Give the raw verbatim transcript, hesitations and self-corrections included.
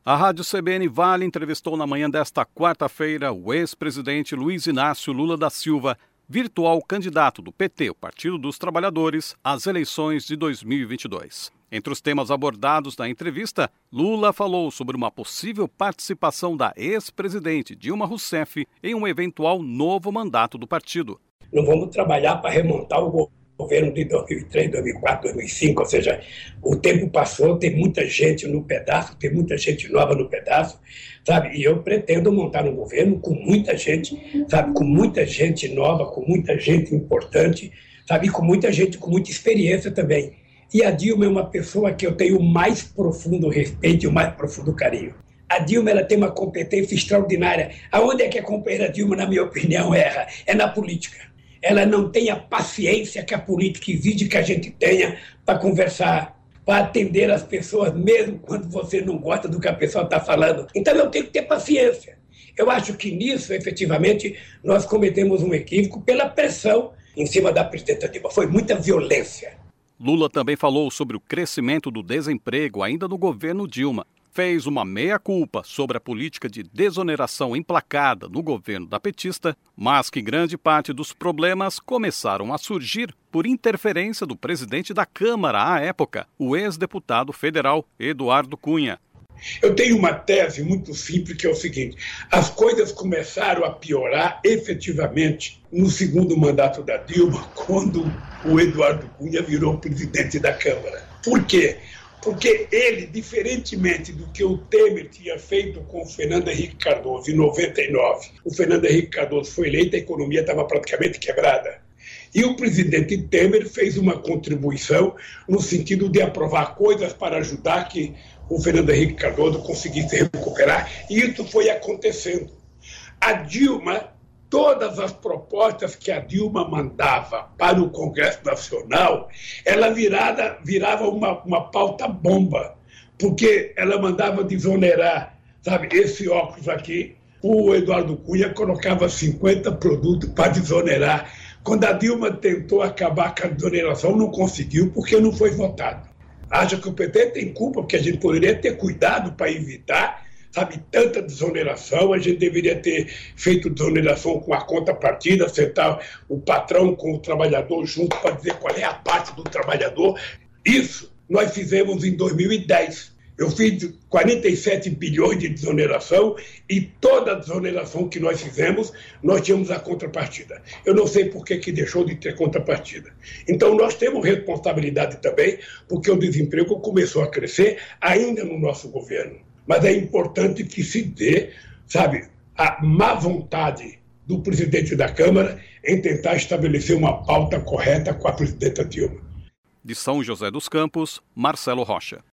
A Rádio C B N Vale entrevistou na manhã desta quarta-feira o ex-presidente Luiz Inácio Lula da Silva, virtual candidato do P T, o Partido dos Trabalhadores, às eleições de dois mil e vinte e dois. Entre os temas abordados na entrevista, Lula falou sobre uma possível participação da ex-presidente Dilma Rousseff em um eventual novo mandato do partido. Não vamos trabalhar para remontar o governo de dois mil e três, dois mil e quatro, dois mil e cinco, ou seja, o tempo passou, tem muita gente no pedaço, tem muita gente nova no pedaço, sabe? E eu pretendo montar um governo com muita gente, sabe? Com muita gente nova, com muita gente importante, sabe? E com muita gente com muita experiência também. E a Dilma é uma pessoa que eu tenho o mais profundo respeito e o mais profundo carinho. A Dilma ela tem uma competência extraordinária. Aonde é que a companheira Dilma, na minha opinião, erra? É na política. Ela não tem a paciência que a política exige que a gente tenha para conversar, para atender as pessoas, mesmo quando você não gosta do que a pessoa está falando. Então eu tenho que ter paciência. Eu acho que nisso, efetivamente, nós cometemos um equívoco pela pressão em cima da presidenta Dilma. Foi muita violência. Lula também falou sobre o crescimento do desemprego ainda no governo Dilma. Fez uma meia-culpa sobre a política de desoneração emplacada no governo da petista, mas que grande parte dos problemas começaram a surgir por interferência do presidente da Câmara à época, o ex-deputado federal Eduardo Cunha. Eu tenho uma tese muito simples que é o seguinte: as coisas começaram a piorar efetivamente no segundo mandato da Dilma, quando o Eduardo Cunha virou presidente da Câmara. Por quê? Porque ele, diferentemente do que o Temer tinha feito com o Fernando Henrique Cardoso em noventa e nove, o Fernando Henrique Cardoso foi eleito, a economia estava praticamente quebrada. E o presidente Temer fez uma contribuição no sentido de aprovar coisas para ajudar que o Fernando Henrique Cardoso conseguisse recuperar, e isso foi acontecendo. A Dilma, todas as propostas que a Dilma mandava para o Congresso Nacional, ela virada, virava uma, uma pauta bomba, porque ela mandava desonerar, sabe, esse óculos aqui, o Eduardo Cunha colocava cinquenta produtos para desonerar. Quando a Dilma tentou acabar com a desoneração, não conseguiu, porque não foi votado. Acho que o P T tem culpa, porque a gente poderia ter cuidado para evitar, sabe, tanta desoneração. A gente deveria ter feito desoneração com a contrapartida, sentar o patrão com o trabalhador junto para dizer qual é a parte do trabalhador. Isso nós fizemos em dois mil e dez. Eu fiz quarenta e sete bilhões de desoneração e toda a desoneração que nós fizemos, nós tínhamos a contrapartida. Eu não sei por que, que deixou de ter contrapartida. Então nós temos responsabilidade também, porque o desemprego começou a crescer ainda no nosso governo. Mas é importante que se dê, sabe, a má vontade do presidente da Câmara em tentar estabelecer uma pauta correta com a presidenta Dilma. De São José dos Campos, Marcelo Rocha.